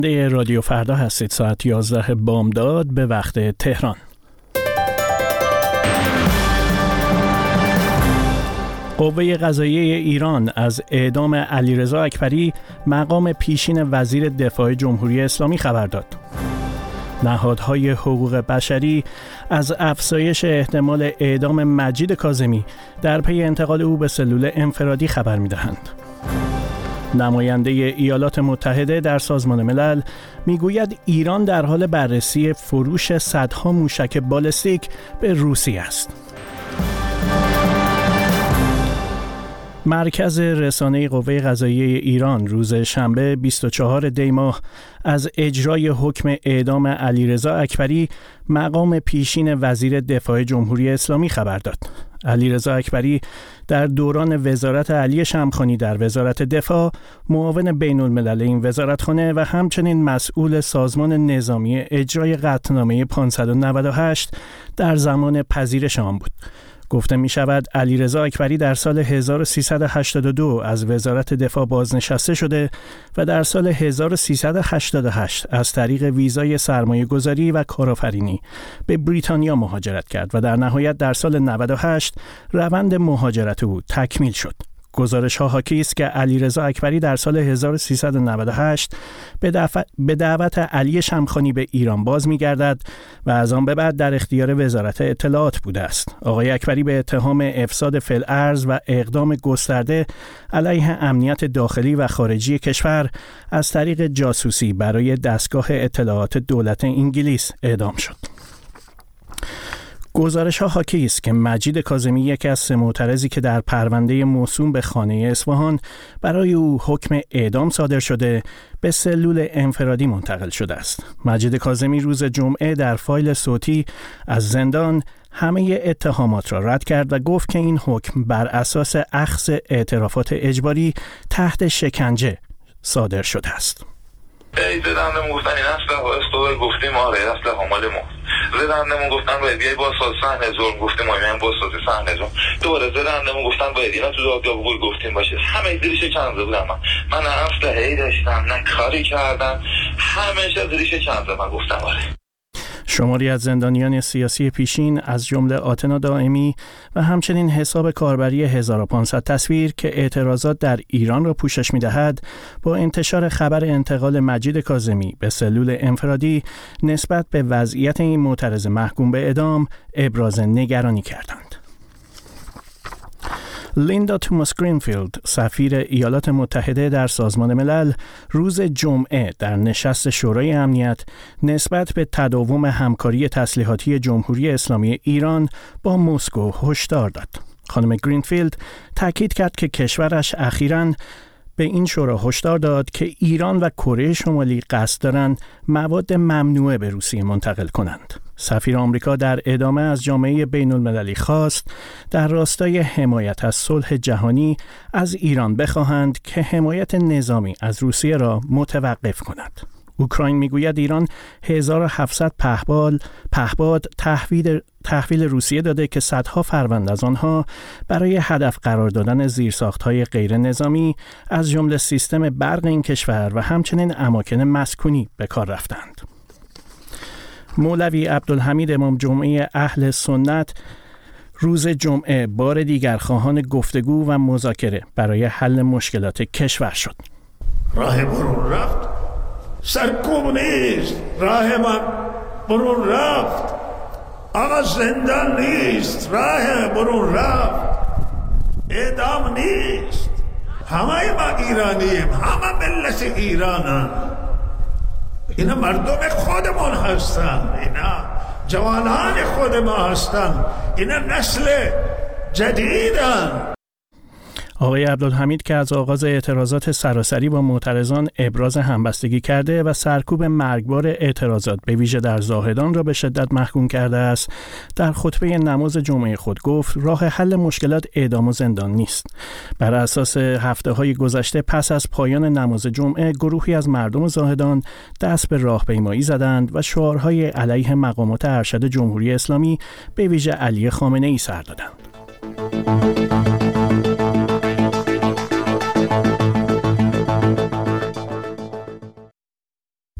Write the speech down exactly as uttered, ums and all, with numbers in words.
رادیو فردا هستید. ساعت یازده بامداد به وقت تهران. قوه قضاییه ایران از اعدام علیرضا اکبری مقام پیشین وزیر دفاع جمهوری اسلامی خبر داد. نهادهای حقوق بشری از افزایش احتمال اعدام مجید کاظمی در پی انتقال او به سلول انفرادی خبر می‌دهند. نماینده ایالات متحده در سازمان ملل میگوید ایران در حال بررسی فروش صدها موشک بالستیک به روسیه است. مرکز رسانه قوه قضاییه ایران روز شنبه بیست و چهارم دی ماه از اجرای حکم اعدام علیرضا اکبری مقام پیشین وزیر دفاع جمهوری اسلامی خبر داد. علیرضا اکبری در دوران وزارت علی شمخانی در وزارت دفاع معاون بین الملل این وزارتخانه و همچنین مسئول سازمان نظامی اجرای قطعنامه پانصد و نود و هشت در زمان پذیرش آن بود. گفته می شود علیرضا اکبری در سال هزار و سیصد و هشتاد و دو از وزارت دفاع بازنشسته شده و در سال هزار و سیصد و هشتاد و هشت از طریق ویزای سرمایه گذاری و کارآفرینی به بریتانیا مهاجرت کرد و در نهایت در سال نود و هشت روند مهاجرت او تکمیل شد. گزارش ها حاکی است که علیرضا اکبری در سال هزار و سیصد و نود و هشت به, دف... به دعوت علی شمخانی به ایران باز می‌گردد و از آن به بعد در اختیار وزارت اطلاعات بوده است. آقای اکبری به اتهام افساد فی‌الارض و اقدام گسترده علیه امنیت داخلی و خارجی کشور از طریق جاسوسی برای دستگاه اطلاعات دولت انگلیس اعدام شد. گزارش ها حاکی است که مجید کاظمی یکی از سه معترضی که در پرونده موسوم به خانه اصفهان برای او حکم اعدام صادر شده به سلول انفرادی منتقل شده است. مجید کاظمی روز جمعه در فایل صوتی از زندان همه اتهامات را رد کرد و گفت که این حکم بر اساس اخذ اعترافات اجباری تحت شکنجه صادر شده است. زدندمون گفتن این اسلحه استوار گفتیم آره اسلحه مال ما. زدندمون گفتن باید بیای بازسازی صحنه ظلم گفتیم ما میایم بازسازی صحنه ظلم. دوباره زدندمون گفتن باید اینا تو دادگاه بقول گفتیم باشه. همه زیرش چند بودم من. من نه اسلحه‌ای داشتم نه کاری کردم. همیشه زیرش چند من گفتم آره. شماری از زندانیان سیاسی پیشین از جمله آتنا دائمی و همچنین حساب کاربری هزار و پانصد تصویر که اعتراضات در ایران را پوشش می‌دهد با انتشار خبر انتقال مجید کاظمی به سلول انفرادی نسبت به وضعیت این معترض محکوم به اعدام ابراز نگرانی کردند. لیندا توماس گرینفیلد، سفیر ایالات متحده در سازمان ملل، روز جمعه در نشست شورای امنیت نسبت به تداوم همکاری تسلیحاتی جمهوری اسلامی ایران با مسکو هشدار داد. خانم گرینفیلد تاکید کرد که کشورش اخیراً به این شورا هشدار داد که ایران و کره شمالی قصد دارند مواد ممنوعه به روسیه منتقل کنند. سفیر آمریکا در ادامه از جامعه بین المللی خواست در راستای حمایت از صلح جهانی از ایران بخواهند که حمایت نظامی از روسیه را متوقف کند. اوکراین میگوید ایران هزار و هفتصد پهبال پهباد تحویل تحویل روسیه داده که صدها فروند از آنها برای هدف قرار دادن زیرساخت‌های غیر نظامی از جمله سیستم برق این کشور و همچنین اماکن مسکونی به کار رفتند. مولوی عبدالحمید امام جمعه اهل سنت روز جمعه بار دیگر خواهان گفتگو و مذاکره برای حل مشکلات کشور شد. راه برون رفت سرکوب نیست، راه من برون رفت آقا زندان نیست، راه برون رفت اعدام نیست. همه ما ایرانیم، همه ملت ایرانن، اینا مردم خودمون هستن، اینا جوانان خود ما هستن، اینا نسل جدیدن. آقای عبدالحمید که از آغاز اعتراضات سراسری با معترضان ابراز همبستگی کرده و سرکوب مرگبار اعتراضات به ویژه در زاهدان را به شدت محکوم کرده است، در خطبه نماز جمعه خود گفت راه حل مشکلات اعدام و زندان نیست. بر اساس هفته‌های گذشته پس از پایان نماز جمعه گروهی از مردم زاهدان دست به راهپیمایی زدند و شعارهای علیه مقامات ارشد جمهوری اسلامی به ویژه علی خامنه‌ای سر دادند.